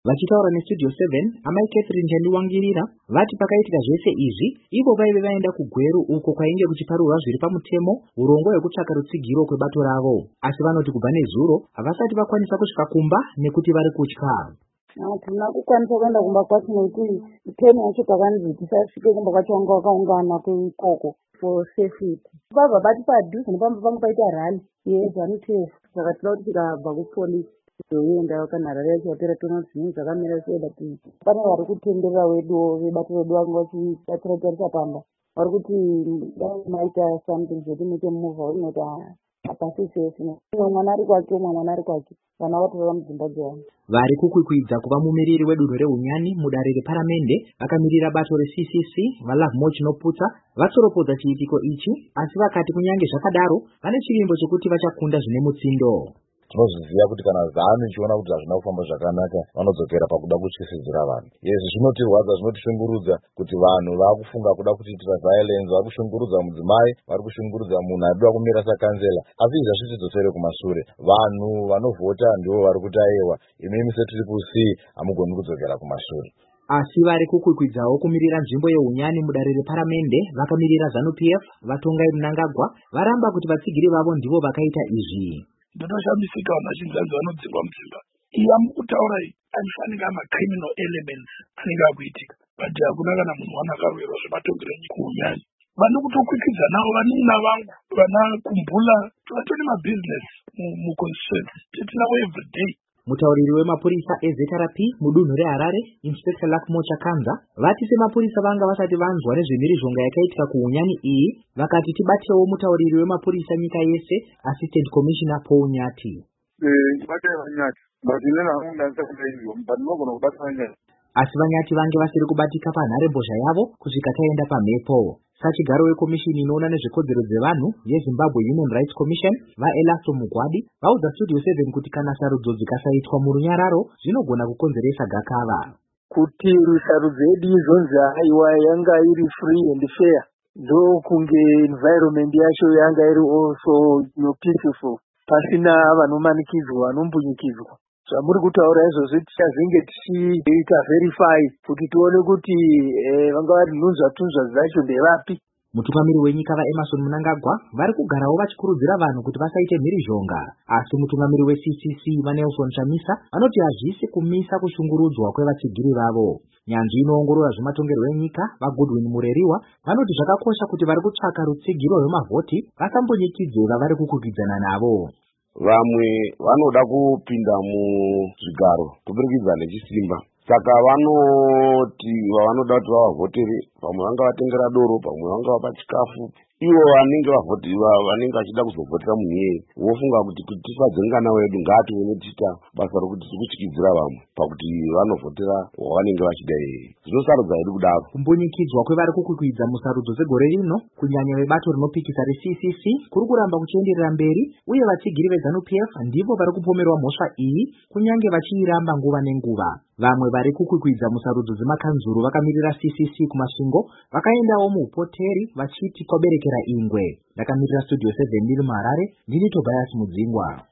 Vachitaura neStudio 7, amai Catherine Chandiwangirira vati pakaitika zvese izvi, ivo vaive vaenda kuGweru uko kwainge kuchiparurwa zviri pamutemo urongwa hwekutsvaka rutsigiro kwebato ravo. Asi vanoti kubva nezuro havasati vakwanisa kusvika kumba nekuti vari kutya. Hatina kukwanisa kuenda kumba kwacho nekuti teni yacho pakanzi tisasvike kumba kwacho vanga vakaungana ikoko for safety. Pabva pati padhuze nepamba pangu paita rani yeZANU-PF, saka tinoda kuti tikabva kupolisi toenda kana rari yacho yapera toona kuti zvinhu zvakamira sei, bati pane vari kutenderera weduwo vebato redu vanga vachitarisa pamba vari kuti dai maita something zvekuti muite muvha urinota hapasi safe. Mwana ari kwake umwe mwana ari kwake, vana vatorora mudzimba dzavo. Vari kukwikwidzwa kuva mumiriri wedunhu reUnyani mudare reparamende vakamirira bato reCCC vaLoveMore Chinoputsa vatsoropodza chiitiko ichi, asi vakati kunyange zvakadaro vane chivimbo chekuti vachakunda zvine mutsindo. Tinozviziva kuti kana ZANU ichiona kuti hazvina kufamba zvakanaka vanodzokera pakuda kutyisidzira vanhu. Izvi zvinotirwadza, zvinotisungurudza kuti vanhu vakufunga kuda kutiitira violence, vari kushungurudza mudzimai, vari kushungurudza munhu arikuda kumira sakanzela. Asi izvi hazvitidzosere kumashure. Vanhu vanovhota ndivo vari kuti aiwa, imimi setiri kusi hamugoni kudzokera kumashure. Asi vari kukwikwidzwawo kumirira nzvimbo yeUnyani mudare reparamende vakamirira ZANU-PF vaTongai Mnangagwa varamba kuti vatsigiri vavo ndivo vakaita izvi. Ndinoshamisika vanhu vachinzanzi vanodzingwa mudzimba. Iya mukutaura iyi anofanika criminal elements anenge akuitika. But hakuna kana munhu wana akarwirwa zvematongero enyika kuUnyani. Vane kutokwikidza navo vanina vangu, vana Kumbula, vatori mabusiness muconstituency. Tinavo everyday. Mutauriri wemapurisa eZRP mudunhu reHarare, Inspector Luckmore Chakanza, vati semapurisa vanga vasati vanzwa nezvemhirizhonga yakaitika kuUnyani iyi, vakati tibatewo mutauriri wemapurisa nyika yese, Assistant Commissioner Paul Nyati. Asi Vanyati vange vasiri kubatika panharembozha yavo kusvika taenda pamhepo. Sachigaro wekomishini inoona nezvekodzero dzevanhu yeZimbabwe Human Rights Commission vaElasto Mugwadi vaudza Studio 7 kuti kana sarudzo dzikasaitwa murunyararo zvinogona kukonzeresa gakava. Kuti sarudzo yedu izonzi aiwa yanga iri free and fair, ndokunge environment yacho yanga iri also peaceful, pasina vanomanikidzwa vanombunyikidzwa. Zvamuri kutaura izvozvo tichazenge tichiita verify kuti tione kuti vanga vari nhunzva dzacho ndevapi. Mutungamiri wenyika vaEmmerson Mnangagwa vari kugarawo vachikurudzira vanhu kuti vasaite mhirizhonga, asi mutungamiri weCCC vaNelson Chamisa vanoti hazvisi kumisa kushungurudzwa kwevatsigiri vavo. Nyanzvi inoongorora zvematongerwo enyika vaGoodwin Mureriwa vanoti zvakakosha kuti vari kutsvaka rutsigiro rwemavhoti vasambonyikidze vavari kukwikwidza navo. Vamwe vanoda kupinda muzvigaro kubudikidza nechisimba, saka vanoti vanoda kuti vavhotere, vamwe vanga vatengera doro, vamwe vanga vapa chikafu. Ivo vanenge vanenge vachida kuzovhotera munhu iyeye vofunga kuti tisadzenga wedu ngatione tiita basa rokuti tirikutyidzira vamwe pakuti vanovhotera wavanenge vachida iyeye. Zvinosarudza hedu kudaro. Kumbunyikidzwa kwevari kukwikwidza musarudzo dzegore rino kunyanya vebato rinopikisa reCCC kuri kuramba kuchienderera mberi, uye vatsigiri veZANU-PF ndivo vari kupomerwa mhosva iyi kunyange vachiiramba nguva nenguva. Vamwe vari kukwikwidza musarudzo dzemakanzuru vakamirira CCC kumasvingo vakaendawo muupoteri vachiti kwaberekera ingwe. Ndakamirira Studio 7 ndiri muHarare, ndini Tobias Mudzingwa.